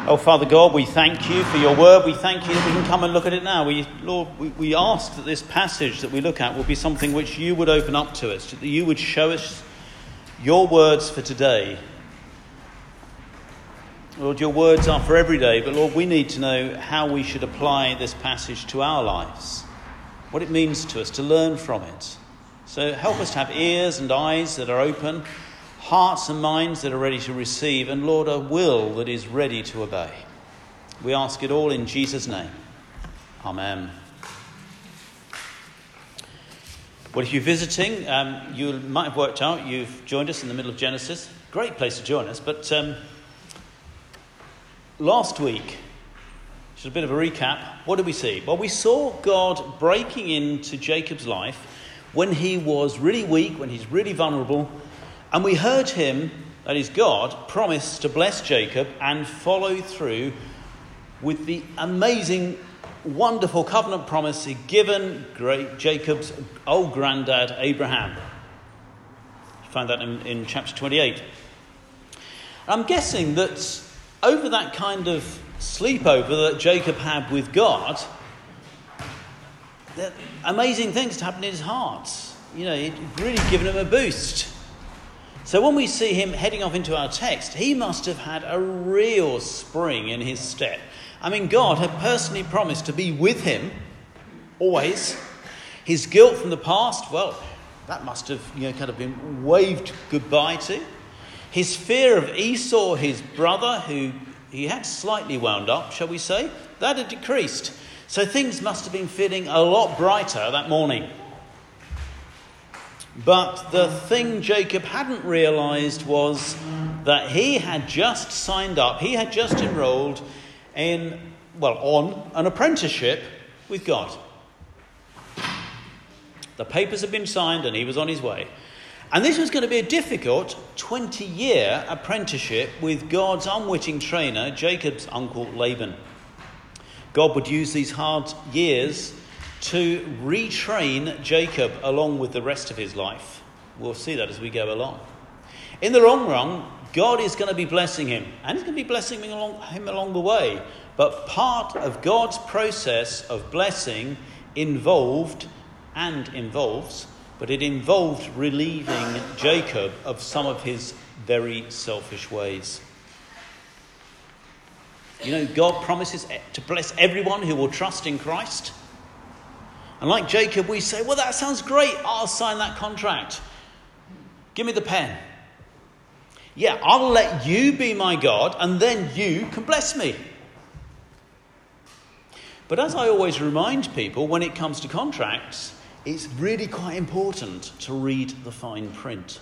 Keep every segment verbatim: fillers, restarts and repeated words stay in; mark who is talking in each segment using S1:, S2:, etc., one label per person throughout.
S1: Oh, Father God, we thank you for your word. We thank you that we can come and look at it now. We, Lord, we, we ask that this passage that we look at will be something which you would open up to us, that you would show us your words for today. Lord, your words are for every day, but Lord, we need to know how we should apply this passage to our lives, what it means to us, to learn from it. So help us to have ears and eyes that are open, hearts and minds that are ready to receive, and Lord, a will that is ready to obey. We ask it all in Jesus' name. Amen. Well, if you're visiting, um, you might have worked out you've joined us in the middle of Genesis. Great place to join us, but um, last week, just a bit of a recap, what did we see? Well, we saw God breaking into Jacob's life when he was really weak, when he's really vulnerable. And we heard him, that is God, promise to bless Jacob and follow through with the amazing, wonderful covenant promise he'd given great Jacob's old granddad, Abraham. You find that in, in chapter twenty-eight. I'm guessing that over that kind of sleepover that Jacob had with God, that amazing things had happened in his heart. You know, it really given him a boost. So when we see him heading off into our text, he must have had a real spring in his step. I mean, God had personally promised to be with him, always. His guilt from the past, well, that must have, you know, kind of been waved goodbye to. His fear of Esau, his brother, who he had slightly wound up, shall we say, that had decreased. So things must have been feeling a lot brighter that morning. But the thing Jacob hadn't realised was that he had just signed up, he had just enrolled in, well, on an apprenticeship with God. The papers had been signed and he was on his way. And this was going to be a difficult twenty-year apprenticeship with God's unwitting trainer, Jacob's uncle Laban. God would use these hard years to retrain Jacob along with the rest of his life. We'll see that as we go along. In the long run, God is going to be blessing him, and he's going to be blessing him along, him along the way. But part of God's process of blessing involved and involves, but it involved relieving Jacob of some of his very selfish ways. You know, God promises to bless everyone who will trust in Christ. And like Jacob, we say, well, that sounds great. I'll sign that contract. Give me the pen. Yeah, I'll let you be my God, and then you can bless me. But as I always remind people, when it comes to contracts, it's really quite important to read the fine print.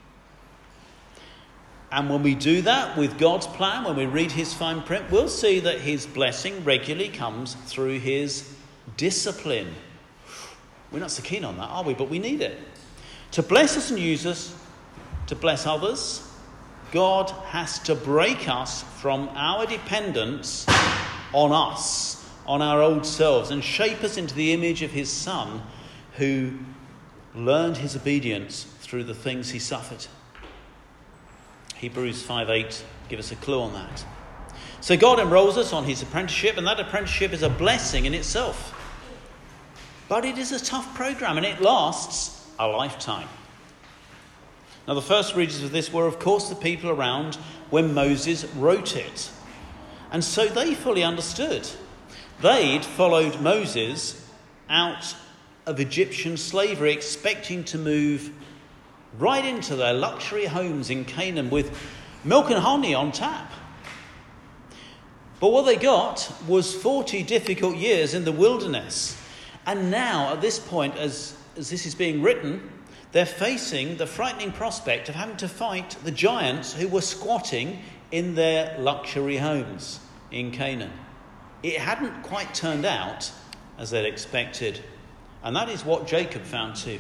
S1: And when we do that with God's plan, when we read his fine print, we'll see that his blessing regularly comes through his discipline. We're not so keen on that, are we? But we need it. To bless us and use us, to bless others, God has to break us from our dependence on us, on our old selves, and shape us into the image of his Son, who learned his obedience through the things he suffered. Hebrews five eight give us a clue on that. So God enrolls us on his apprenticeship, and that apprenticeship is a blessing in itself. But it is a tough program, and it lasts a lifetime. Now, the first readers of this were, of course, the people around when Moses wrote it. And so they fully understood. They'd followed Moses out of Egyptian slavery, expecting to move right into their luxury homes in Canaan with milk and honey on tap. But what they got was forty difficult years in the wilderness. And now, at this point, as, as this is being written, they're facing the frightening prospect of having to fight the giants who were squatting in their luxury homes in Canaan. It hadn't quite turned out as they'd expected. And that is what Jacob found too.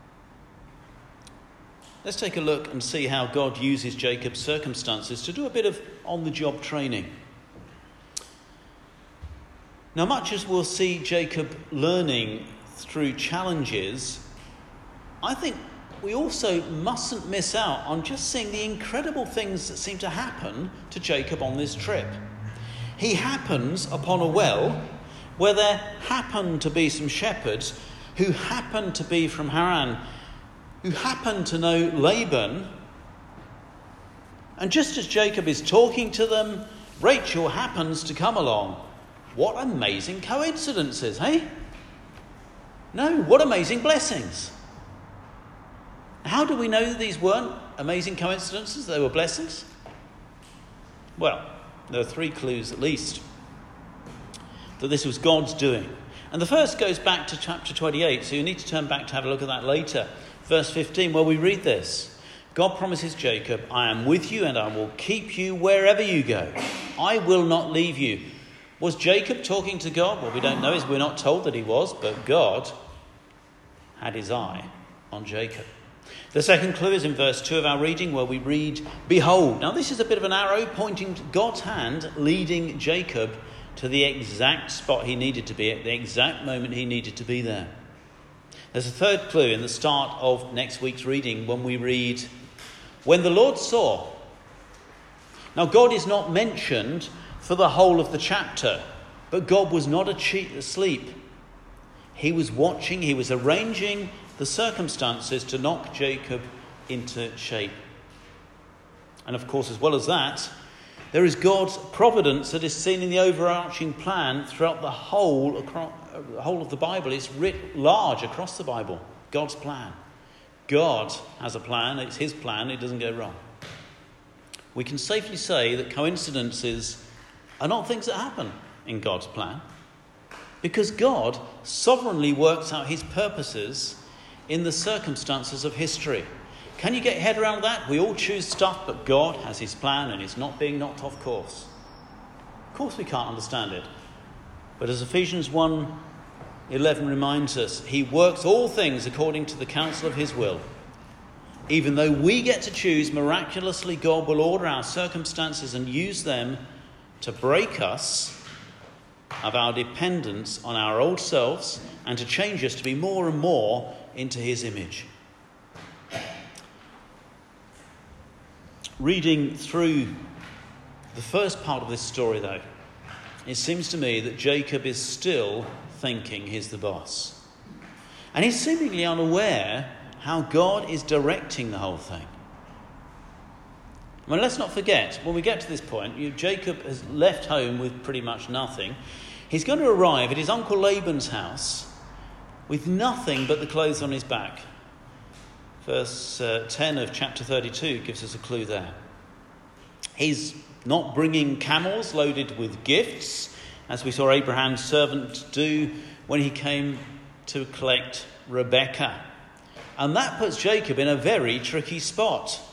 S1: Let's take a look and see how God uses Jacob's circumstances to do a bit of on-the-job training. Now, much as we'll see Jacob learning through challenges, I think we also mustn't miss out on just seeing the incredible things that seem to happen to Jacob on this trip. he happens upon a well where there happen to be some shepherds who happen to be from Haran, who happen to know Laban. And just as Jacob is talking to them, Rachel happens to come along. What amazing coincidences, hey? No, what amazing blessings. How do we know that these weren't amazing coincidences? They were blessings? Well, there are three clues at least that this was God's doing. And the first goes back to chapter twenty-eight, so you need to turn back to have a look at that later. Verse fifteen, where we read this. God promises Jacob, I am with you and I will keep you wherever you go. I will not leave you. Was Jacob talking to God? Well, we don't know. We're not told that he was, but God had his eye on Jacob. The second clue is in verse two of our reading, where we read, behold. Now this is a bit of an arrow pointing to God's hand leading Jacob to the exact spot he needed to be at, the exact moment he needed to be there. There's a third clue in the start of next week's reading when we read, when the Lord saw. Now God is not mentioned for the whole of the chapter, but God was not asleep. He was watching, he was arranging the circumstances to knock Jacob into shape. And of course, as well as that, there is God's providence that is seen in the overarching plan throughout the whole, across, the whole of the Bible. It's writ large across the Bible, God's plan. God has a plan, it's his plan, it doesn't go wrong. We can safely say that coincidences are not things that happen in God's plan, because God sovereignly works out his purposes in the circumstances of history. Can you get your head around that? We all choose stuff, but God has his plan and it's not being knocked off course. Of course we can't understand it. But as Ephesians one eleven reminds us, he works all things according to the counsel of his will. Even though we get to choose, miraculously God will order our circumstances and use them to break us of our dependence on our old selves and to change us to be more and more into his image. Reading through the first part of this story, though, it seems to me that Jacob is still thinking he's the boss. And he's seemingly unaware how God is directing the whole thing. I mean, let's not forget, when we get to this point, you, Jacob has left home with pretty much nothing. He's going to arrive at his uncle Laban's house with nothing but the clothes on his back. Verse uh, ten of chapter thirty-two gives us a clue there. He's not bringing camels loaded with gifts, as we saw Abraham's servant do when he came to collect Rebekah. And that puts Jacob in a very tricky spot.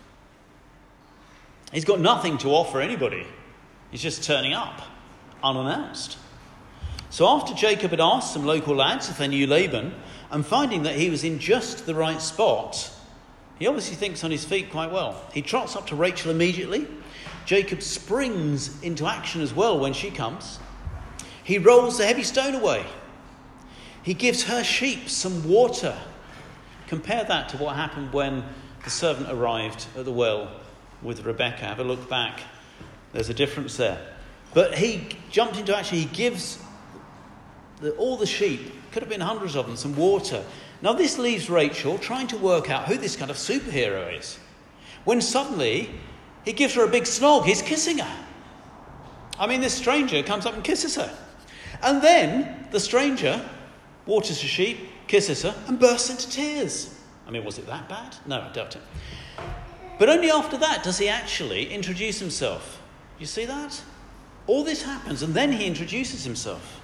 S1: He's got nothing to offer anybody. He's just turning up, unannounced. So after Jacob had asked some local lads if they knew Laban, and finding that he was in just the right spot, he obviously thinks on his feet quite well. He trots up to Rachel immediately. Jacob springs into action as well when she comes. He rolls the heavy stone away. He gives her sheep some water. Compare that to what happened when the servant arrived at the well with Rebekah. Have a look back. There's a difference there. But he jumped into action. He gives the, all the sheep, could have been hundreds of them, some water. Now this leaves Rachel trying to work out who this kind of superhero is, when suddenly he gives her a big snog. He's kissing her. I mean, this stranger comes up and kisses her. And then the stranger waters the sheep, kisses her, and bursts into tears. I mean, was it that bad? No, I doubt it. But only after that does he actually introduce himself. You see that? All this happens, and then he introduces himself.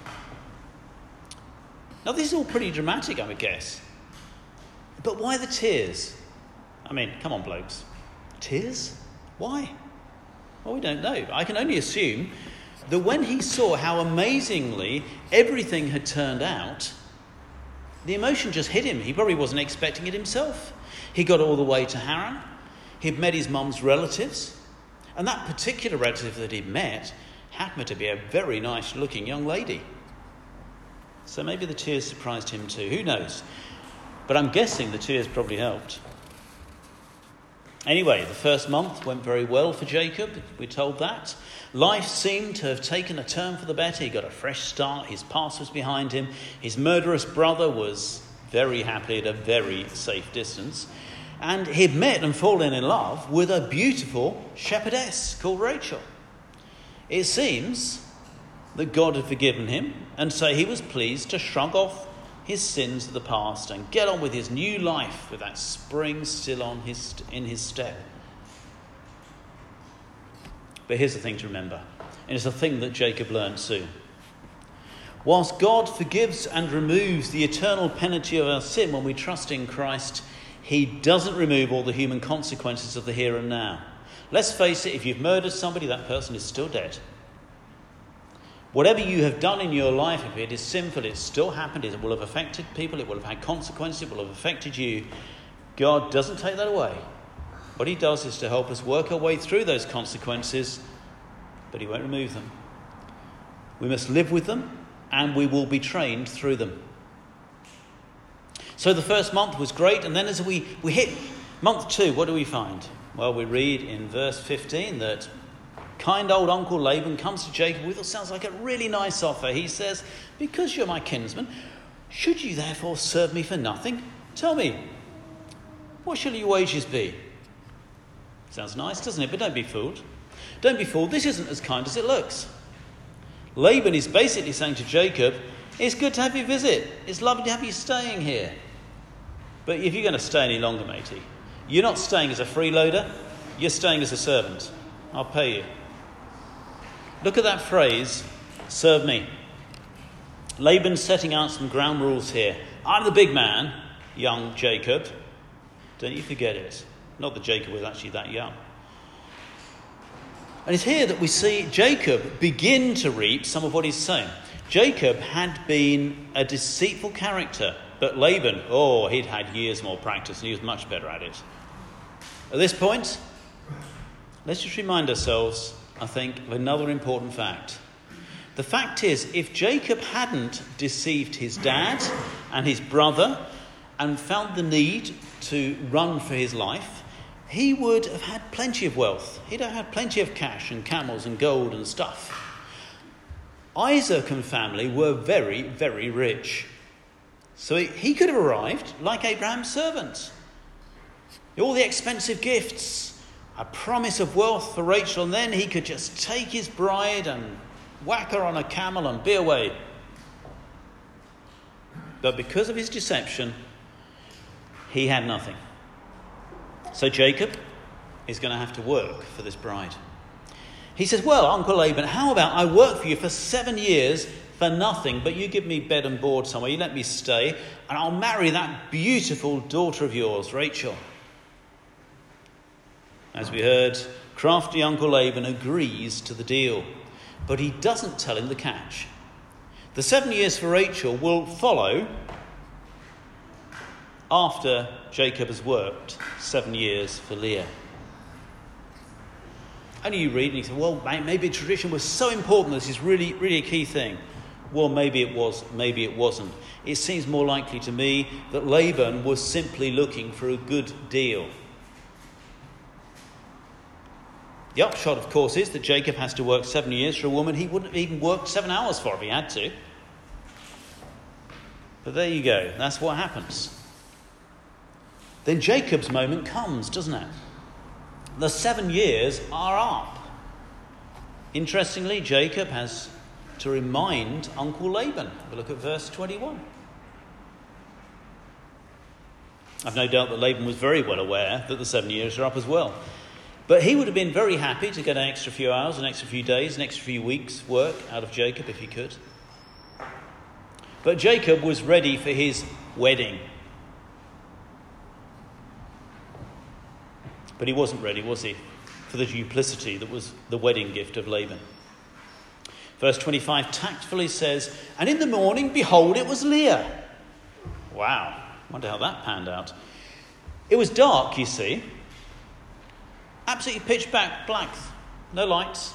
S1: Now, this is all pretty dramatic, I would guess. But why the tears? I mean, come on, blokes. Tears? Why? Well, we don't know. I can only assume that when he saw how amazingly everything had turned out, the emotion just hit him. He probably wasn't expecting it himself. He got all the way to Haran. He'd met his mum's relatives. And that particular relative that he'd met happened to be a very nice-looking young lady. So maybe the tears surprised him too. Who knows? But I'm guessing the tears probably helped. Anyway, the first month went very well for Jacob. We're told that. Life seemed to have taken a turn for the better. He got a fresh start. His past was behind him. His murderous brother was very happily at a very safe distance. And he'd met and fallen in love with a beautiful shepherdess called Rachel. It seems that God had forgiven him, and so he was pleased to shrug off his sins of the past and get on with his new life with that spring still on his in his step. But here's the thing to remember, and it's a thing that Jacob learned soon. Whilst God forgives and removes the eternal penalty of our sin when we trust in Christ, he doesn't remove all the human consequences of the here and now. Let's face it, if you've murdered somebody, that person is still dead. Whatever you have done in your life, if it is sinful, it's still happened, it will have affected people, it will have had consequences, it will have affected you. God doesn't take that away. What he does is to help us work our way through those consequences, but he won't remove them. We must live with them, and we will be trained through them. So the first month was great, and then as we, we hit month two, what do we find? Well, we read in verse fifteen that kind old Uncle Laban comes to Jacob with what sounds like a really nice offer. He says, because you're my kinsman, should you therefore serve me for nothing? Tell me, what shall your wages be? Sounds nice, doesn't it? But don't be fooled. Don't be fooled. This isn't as kind as it looks. Laban is basically saying to Jacob, it's good to have you visit. It's lovely to have you staying here. But if you're going to stay any longer, matey, you're not staying as a freeloader. You're staying as a servant. I'll pay you. Look at that phrase, serve me. Laban's setting out some ground rules here. I'm the big man, young Jacob. Don't you forget it. Not that Jacob was actually that young. And it's here that we see Jacob begin to reap some of what he's sown. Jacob had been a deceitful character, but Laban, oh, he'd had years more practice and he was much better at it. At this point, let's just remind ourselves, I think, of another important fact. The fact is, if Jacob hadn't deceived his dad and his brother and felt the need to run for his life, he would have had plenty of wealth. He'd have had plenty of cash and camels and gold and stuff. Isaac and family were very, very rich. So he could have arrived like Abraham's servant. All the expensive gifts, a promise of wealth for Rachel, and then he could just take his bride and whack her on a camel and be away. But because of his deception, he had nothing. So Jacob is going to have to work for this bride. He says, well, Uncle Laban, how about I work for you for seven years for nothing, but you give me bed and board somewhere, you let me stay, and I'll marry that beautiful daughter of yours, Rachel. As we heard, crafty Uncle Laban agrees to the deal, but he doesn't tell him the catch. The seven years for Rachel will follow after Jacob has worked seven years for Leah. And you read and you say, well, maybe tradition was so important, this is really, really a key thing. Well, maybe it was, maybe it wasn't. It seems more likely to me that Laban was simply looking for a good deal. The upshot, of course, is that Jacob has to work seven years for a woman he wouldn't have even worked seven hours for if he had to. But there you go. That's what happens. Then Jacob's moment comes, doesn't it? The seven years are up. Interestingly, Jacob has to remind Uncle Laban. Have a look at verse twenty-one. I've no doubt that Laban was very well aware that the seven years are up as well. But he would have been very happy to get an extra few hours, an extra few days, an extra few weeks' work out of Jacob if he could. But Jacob was ready for his wedding. But he wasn't ready, was he, for the duplicity that was the wedding gift of Laban. Verse twenty-five tactfully says, and in the morning, behold, it was Leah. Wow, wonder how that panned out. It was dark, you see. Absolutely pitch black, no lights.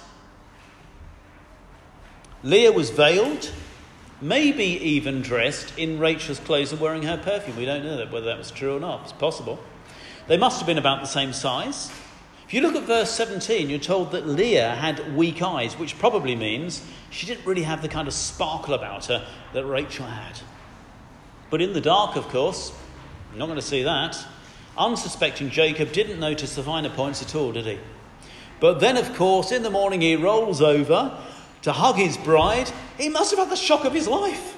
S1: Leah was veiled, maybe even dressed in Rachel's clothes and wearing her perfume. We don't know that, whether that was true or not. It's possible. They must have been about the same size. If you look at verse seventeen, you're told that Leah had weak eyes, which probably means she didn't really have the kind of sparkle about her that Rachel had. But in the dark, of course, you're not going to see that. Unsuspecting Jacob didn't notice the finer points at all, did he? But then, of course, in the morning he rolls over to hug his bride. He must have had the shock of his life.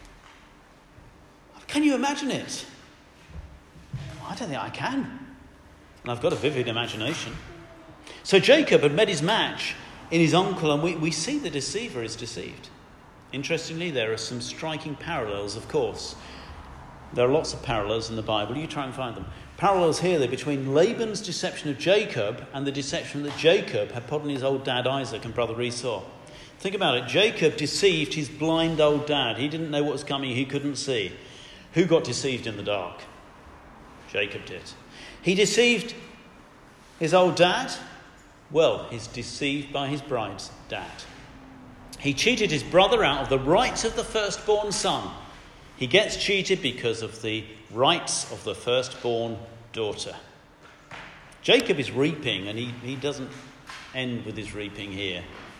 S1: Can you imagine it? I don't think I can. And I've got a vivid imagination. So Jacob had met his match in his uncle, and we, we see the deceiver is deceived. Interestingly, there are some striking parallels, of course. There are lots of parallels in the Bible. You try and find them. Parallels here there between Laban's deception of Jacob and the deception that Jacob had put on his old dad Isaac and brother Esau. Think about it. Jacob deceived his blind old dad. He didn't know what was coming. He couldn't see. Who got deceived in the dark? Jacob did. He deceived his old dad. Well, he's deceived by his bride's dad. He cheated his brother out of the rights of the firstborn son. He gets cheated because of the rights of the firstborn daughter. Jacob is reaping, and he, he doesn't end with his reaping here.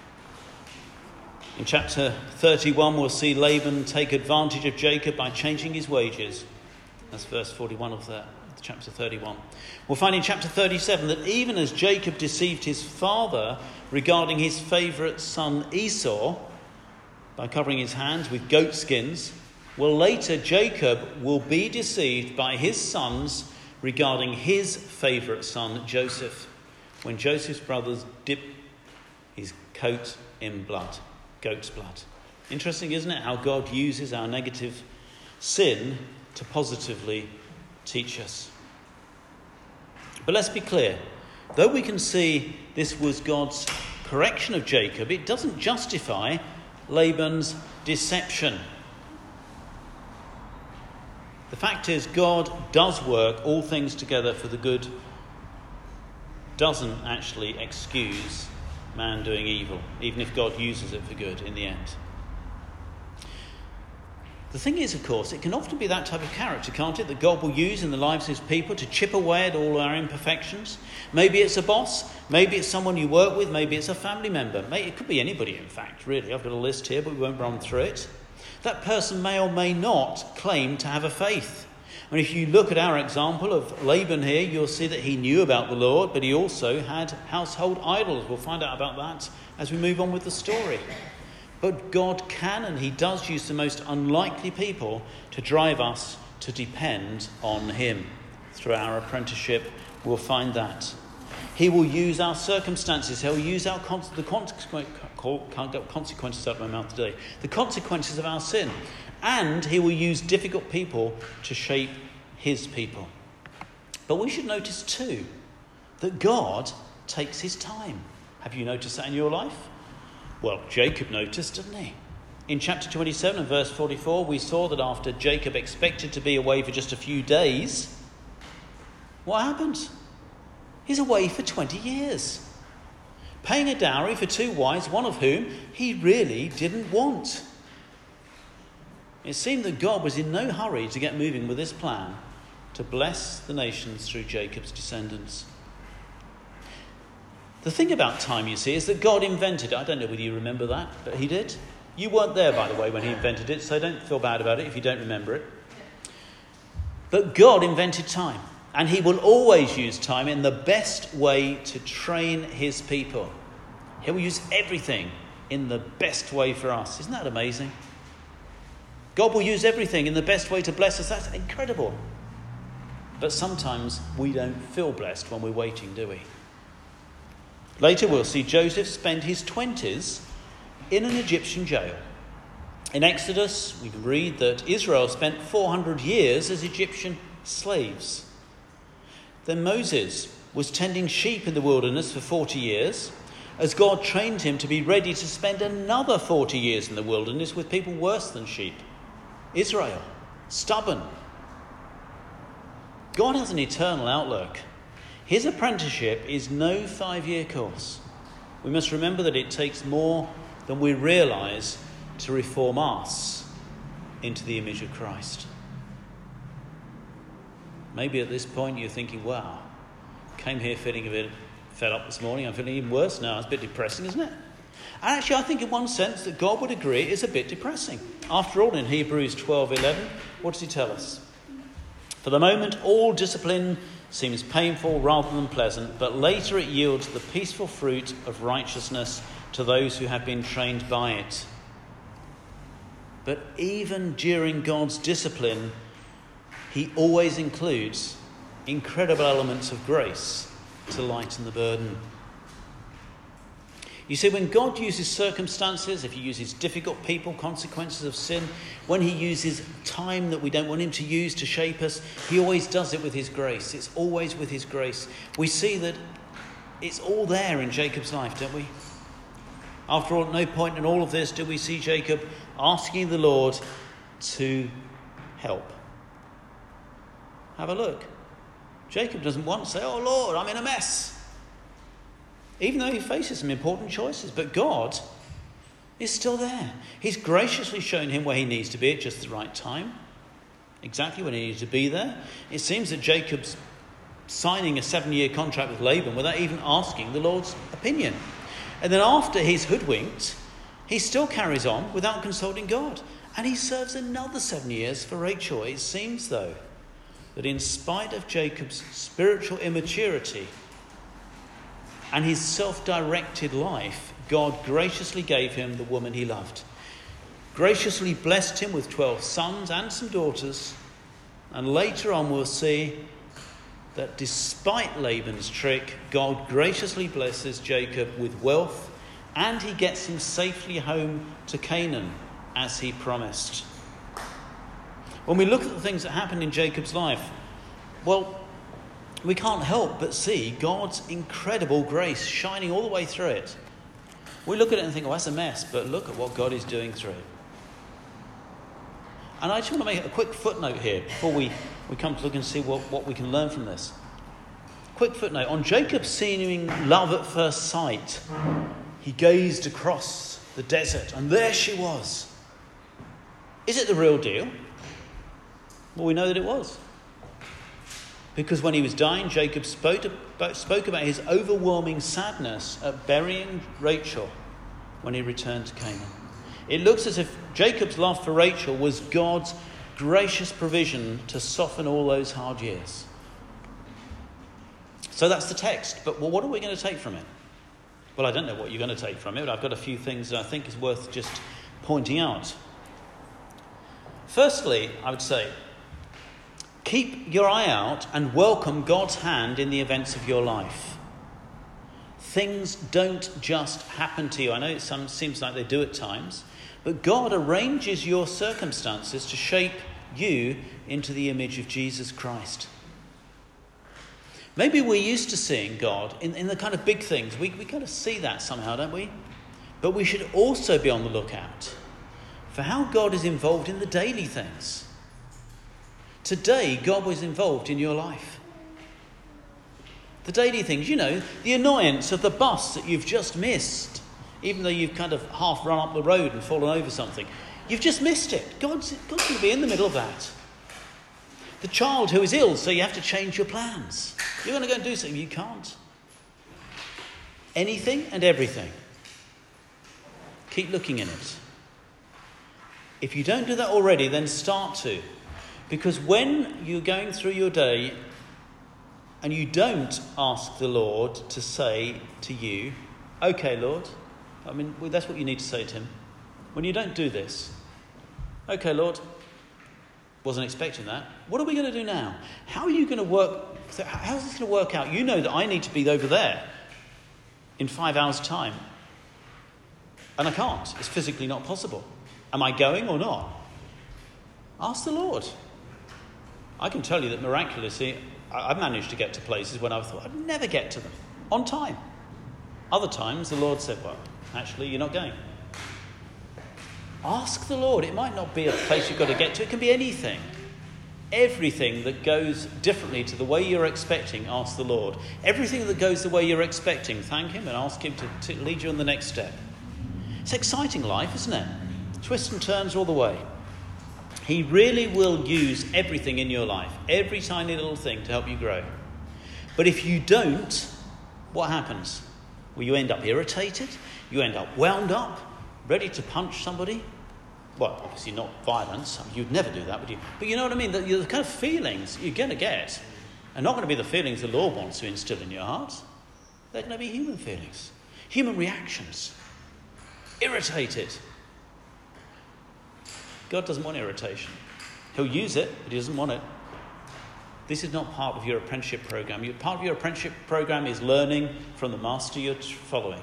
S1: In chapter thirty-one, we'll see Laban take advantage of Jacob by changing his wages. That's verse forty-one of that, chapter thirty-one. We'll find in chapter thirty-seven that even as Jacob deceived his father regarding his favourite son Esau by covering his hands with goat skins, well, later Jacob will be deceived by his sons regarding his favourite son Joseph, when Joseph's brothers dip his coat in blood, goat's blood. Interesting, isn't it, how God uses our negative sin to positively teach us. But let's be clear. Though we can see this was God's correction of Jacob, it doesn't justify Laban's deception. The fact is, God does work all things together for the good, doesn't actually excuse man doing evil, even if God uses it for good in the end. The thing is, of course, it can often be that type of character, can't it, that God will use in the lives of his people to chip away at all our imperfections. Maybe it's a boss, maybe it's someone you work with, maybe it's a family member. It could be anybody, in fact, really. I've got a list here, but we won't run through it. That person may or may not claim to have a faith. And if you look at our example of Laban here, you'll see that he knew about the Lord, but he also had household idols. We'll find out about that as we move on with the story. But God can and he does use the most unlikely people to drive us to depend on him. Through our apprenticeship, we'll find that. He will use our circumstances. He'll use our con- the consequences. Can't get consequences out of my mouth today. The consequences of our sin. And he will use difficult people to shape his people. But we should notice too that God takes his time. Have you noticed that in your life? Well, Jacob noticed, didn't he? In chapter twenty-seven and verse forty-four, we saw that after Jacob expected to be away for just a few days, what happened? He's away for twenty years. Paying a dowry for two wives, one of whom he really didn't want. It seemed that God was in no hurry to get moving with his plan to bless the nations through Jacob's descendants. The thing about time, you see, is that God invented it. I don't know whether you remember that, but he did. You weren't there, by the way, when he invented it, so don't feel bad about it if you don't remember it. But God invented time, and he will always use time in the best way to train his people. He will use everything in the best way for us. Isn't that amazing? God will use everything in the best way to bless us. That's incredible. But sometimes we don't feel blessed when we're waiting, do we? Later we'll see Joseph spend his twenties in an Egyptian jail. In Exodus, we read that Israel spent four hundred years as Egyptian slaves. Then Moses was tending sheep in the wilderness for forty years, as God trained him to be ready to spend another forty years in the wilderness with people worse than sheep. Israel, stubborn. God has an eternal outlook. His apprenticeship is no five-year course. We must remember that it takes more than we realise to reform us into the image of Christ. Maybe at this point you're thinking, wow, came here feeling a bit fed up this morning. I'm feeling even worse now. It's a bit depressing, isn't it? And actually, I think in one sense that God would agree it is a bit depressing. After all, in Hebrews twelve eleven, what does he tell us? For the moment, all discipline seems painful rather than pleasant, but later it yields the peaceful fruit of righteousness to those who have been trained by it. But even during God's discipline, he always includes incredible elements of grace to lighten the burden. You see, when God uses circumstances, if he uses difficult people, consequences of sin, when he uses time that we don't want him to use to shape us, he always does it with his grace. It's always with his grace. We see that it's all there in Jacob's life, don't we? After all, at no point in all of this do we see Jacob asking the Lord to help. Have a look. Jacob doesn't once say, oh Lord, I'm in a mess. Even though he faces some important choices. But God is still there. He's graciously shown him where he needs to be at just the right time. Exactly when he needs to be there. It seems that Jacob's signing a seven-year contract with Laban without even asking the Lord's opinion. And then after he's hoodwinked, he still carries on without consulting God. And he serves another seven years for Rachel. It seems, though, that in spite of Jacob's spiritual immaturity and his self-directed life, God graciously gave him the woman he loved. Graciously blessed him with twelve sons and some daughters. And later on we'll see that despite Laban's trick, God graciously blesses Jacob with wealth, and he gets him safely home to Canaan as he promised. When we look at the things that happened in Jacob's life, well, we can't help but see God's incredible grace shining all the way through it. We look at it and think, oh, that's a mess, but look at what God is doing through it. And I just want to make a quick footnote here before we, we come to look and see what, what we can learn from this. Quick footnote. On Jacob's seeming love at first sight, he gazed across the desert, and there she was. Is it the real deal? Well, we know that it was. Because when he was dying, Jacob spoke about, spoke about his overwhelming sadness at burying Rachel when he returned to Canaan. It looks as if Jacob's love for Rachel was God's gracious provision to soften all those hard years. So that's the text. But well, what are we going to take from it? Well, I don't know what you're going to take from it, but I've got a few things that I think is worth just pointing out. Firstly, I would say, keep your eye out and welcome God's hand in the events of your life. Things don't just happen to you. I know it some, seems like they do at times, but God arranges your circumstances to shape you into the image of Jesus Christ. Maybe we're used to seeing God in, in the kind of big things. We, we kind of see that somehow, don't we? But we should also be on the lookout for how God is involved in the daily things. Today, God was involved in your life. The daily things, you know, the annoyance of the bus that you've just missed, even though you've kind of half run up the road and fallen over something. You've just missed it. God's, God's going to be in the middle of that. The child who is ill, so you have to change your plans. You're going to go and do something. You can't. Anything and everything. Keep looking in it. If you don't do that already, then start to. Because when you're going through your day and you don't ask the Lord to say to you, okay, Lord, I mean, well, that's what you need to say to him. When you don't do this, okay, Lord, wasn't expecting that. What are we going to do now? How are you going to work? How's this going to work out? You know that I need to be over there in five hours' time. And I can't. It's physically not possible. Am I going or not? Ask the Lord. I can tell you that miraculously, I've managed to get to places when I thought I'd never get to them on time. Other times, the Lord said, well, actually, you're not going. Ask the Lord. It might not be a place you've got to get to. It can be anything. Everything that goes differently to the way you're expecting, ask the Lord. Everything that goes the way you're expecting, thank him and ask him to, to lead you on the next step. It's exciting life, isn't it? Twists and turns all the way. He really will use everything in your life, every tiny little thing to help you grow. But if you don't, what happens? Well, you end up irritated, you end up wound up, ready to punch somebody. Well, obviously not violence. I mean, you'd never do that, would you? But you know what I mean? The, the kind of feelings you're going to get are not going to be the feelings the Lord wants to instill in your heart. They're going to be human feelings, human reactions. Irritated. God doesn't want irritation. He'll use it, but he doesn't want it. This is not part of your apprenticeship program. Your, part of your apprenticeship program is learning from the master you're following.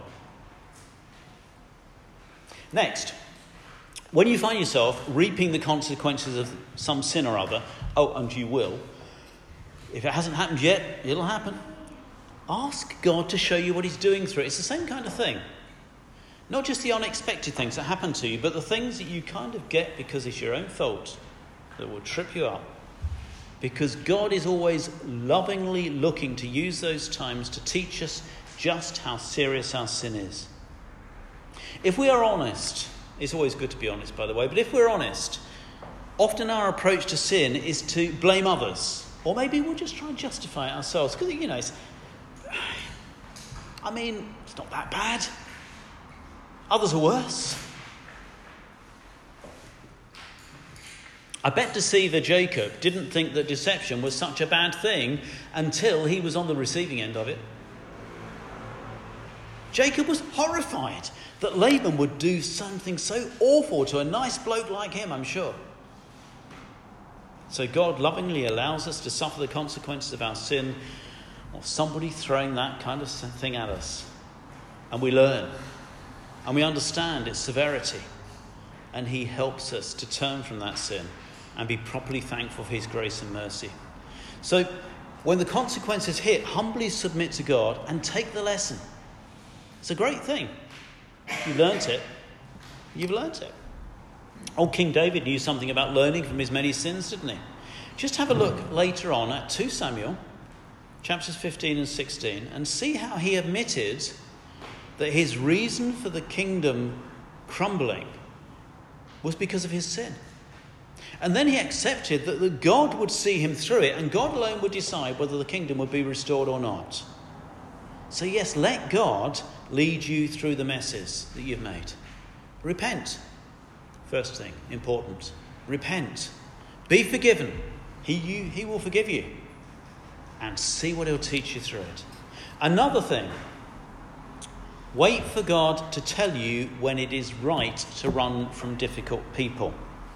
S1: Next, when you find yourself reaping the consequences of some sin or other, oh, and you will, if it hasn't happened yet, it'll happen. Ask God to show you what he's doing through it. It's the same kind of thing. Not just the unexpected things that happen to you, but the things that you kind of get because it's your own fault that will trip you up. Because God is always lovingly looking to use those times to teach us just how serious our sin is. If we are honest, it's always good to be honest, by the way, but if we're honest, often our approach to sin is to blame others. Or maybe we'll just try and justify it ourselves. Because, you know, it's, I mean, it's not that bad. Others are worse. I bet deceiver Jacob didn't think that deception was such a bad thing until he was on the receiving end of it. Jacob was horrified that Laban would do something so awful to a nice bloke like him, I'm sure. So God lovingly allows us to suffer the consequences of our sin, or somebody throwing that kind of thing at us. And we learn. And we understand its severity. And he helps us to turn from that sin and be properly thankful for his grace and mercy. So when the consequences hit, humbly submit to God and take the lesson. It's a great thing. If you learnt it, you've learnt it. Old King David knew something about learning from his many sins, didn't he? Just have a look later on at Second Samuel, chapters fifteen and sixteen, and see how he admitted that his reason for the kingdom crumbling was because of his sin. And then he accepted that, that God would see him through it, and God alone would decide whether the kingdom would be restored or not. So yes, let God lead you through the messes that you've made. Repent. First thing, important. Repent. Be forgiven. He, you, he will forgive you. And see what he'll teach you through it. Another thing. Wait for God to tell you when it is right to run from difficult people.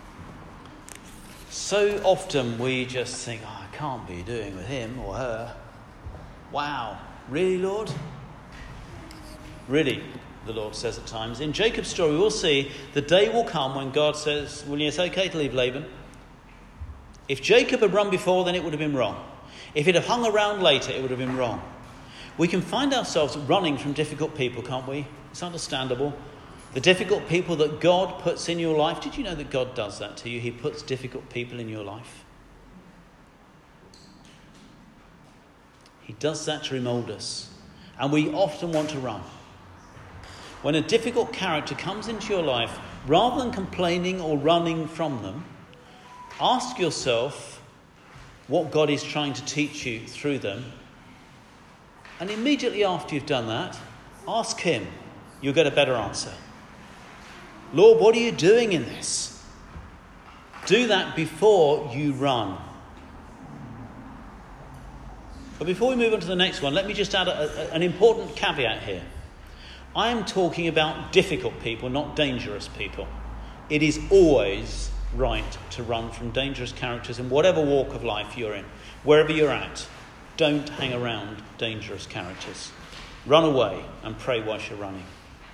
S1: So often we just think, oh, I can't be doing with him or her. Wow. Really, Lord? Really, the Lord says at times. In Jacob's story, we'll see the day will come when God says, well, it's okay to leave Laban. If Jacob had run before, then it would have been wrong. If it had hung around later, it would have been wrong. We can find ourselves running from difficult people, can't we? It's understandable. The difficult people that God puts in your life. Did you know that God does that to you? He puts difficult people in your life. He does that to remold us. And we often want to run. When a difficult character comes into your life, rather than complaining or running from them, ask yourself what God is trying to teach you through them. And immediately after you've done that, ask him. You'll get a better answer. Lord, what are you doing in this? Do that before you run. But before we move on to the next one, let me just add a, a, an important caveat here. I am talking about difficult people, not dangerous people. It is always right to run from dangerous characters in whatever walk of life you're in. Wherever you're at, don't hang around dangerous characters. Run away and pray whilst you're running.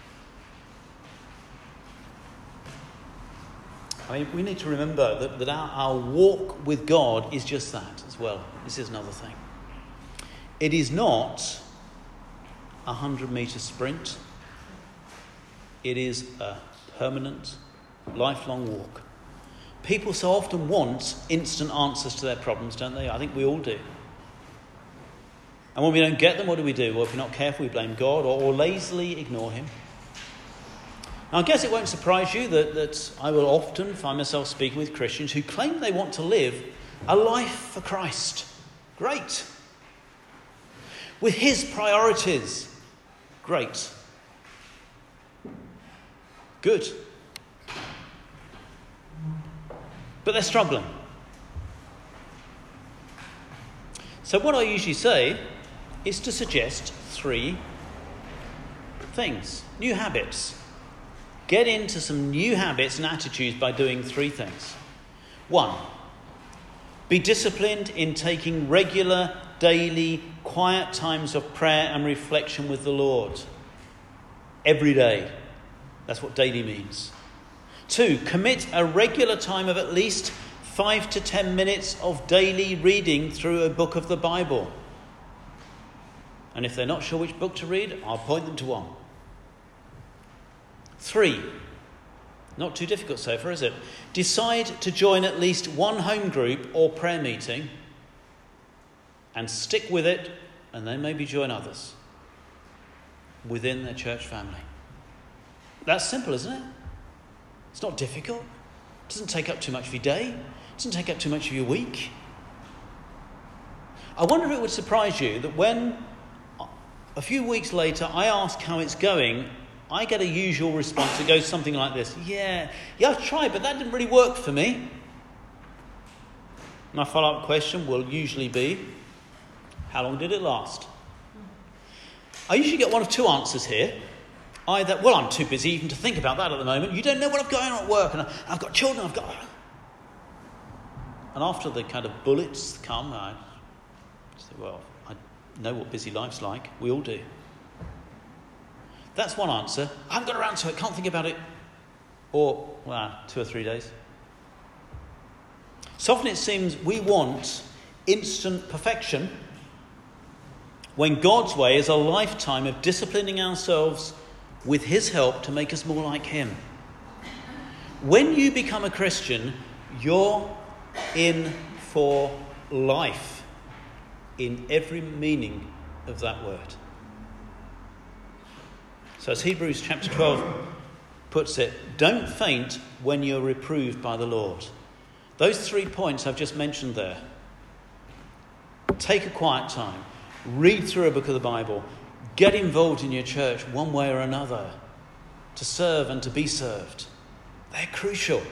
S1: I mean, we need to remember that, that our, our walk with God is just that as well. This is another thing. It is not a hundred-metre sprint. It is a permanent, lifelong walk. People so often want instant answers to their problems, don't they? I think we all do. And when we don't get them, what do we do? Well, if we're not careful, we blame God or, or lazily ignore him. Now, I guess it won't surprise you that, that I will often find myself speaking with Christians who claim they want to live a life for Christ. Great. With his priorities. Great. Good. But they're struggling. So what I usually say is to suggest three things. New habits. Get into some new habits and attitudes by doing three things. One, be disciplined in taking regular, daily, quiet times of prayer and reflection with the Lord. Every day. That's what daily means. Two, commit a regular time of at least five to ten minutes of daily reading through a book of the Bible. And if they're not sure which book to read, I'll point them to one. Three, not too difficult so far, is it? Decide to join at least one home group or prayer meeting and stick with it, and then maybe join others within their church family. That's simple, isn't it? It's not difficult. It doesn't take up too much of your day. It doesn't take up too much of your week. I wonder if it would surprise you that when a few weeks later I ask how it's going, I get a usual response that goes something like this. Yeah, yeah, I tried, but that didn't really work for me. My follow-up question will usually be, how long did it last? I usually get one of two answers here. Either, well, I'm too busy even to think about that at the moment. You don't know what I've got on at work, and I've got children, I've got... And after the kind of bullets come, I say, well, I know what busy life's like. We all do. That's one answer. I haven't got around to it, can't think about it. Or, well, two or three days. So often it seems we want instant perfection when God's way is a lifetime of disciplining ourselves with his help to make us more like him. When you become a Christian, you're in for life in every meaning of that word. So as Hebrews chapter twelve puts it, don't faint when you're reproved by the Lord. Those three points I've just mentioned there. Take a quiet time. Read through a book of the Bible. Get involved in your church one way or another to serve and to be served. They're crucial.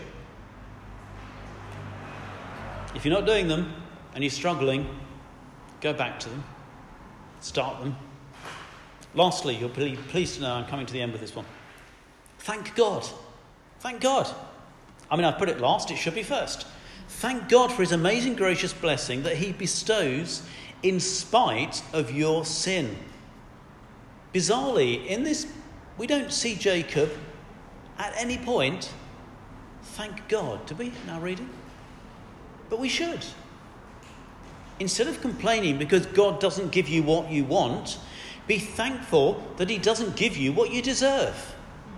S1: If you're not doing them and you're struggling, go back to them. Start them. Lastly, you'll be pleased to know I'm coming to the end with this one. Thank God. Thank God. I mean, I've put it last, it should be first. Thank God for his amazing gracious blessing that he bestows in spite of your sin. Bizarrely, in this, we don't see Jacob at any point thank God. Do we in our reading? But we should. Instead of complaining because God doesn't give you what you want, be thankful that he doesn't give you what you deserve.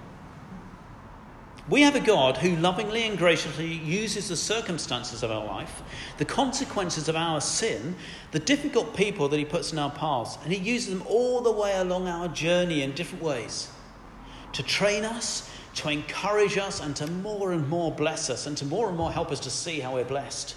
S1: We have a God who lovingly and graciously uses the circumstances of our life, the consequences of our sin, the difficult people that he puts in our paths, and he uses them all the way along our journey in different ways to train us, to encourage us, and to more and more bless us, and to more and more help us to see how we're blessed.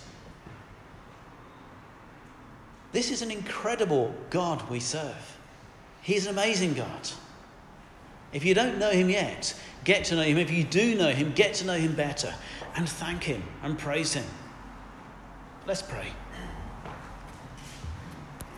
S1: This is an incredible God we serve. He's an amazing God. If you don't know him yet, get to know him. If you do know him, get to know him better and thank him and praise him. Let's pray.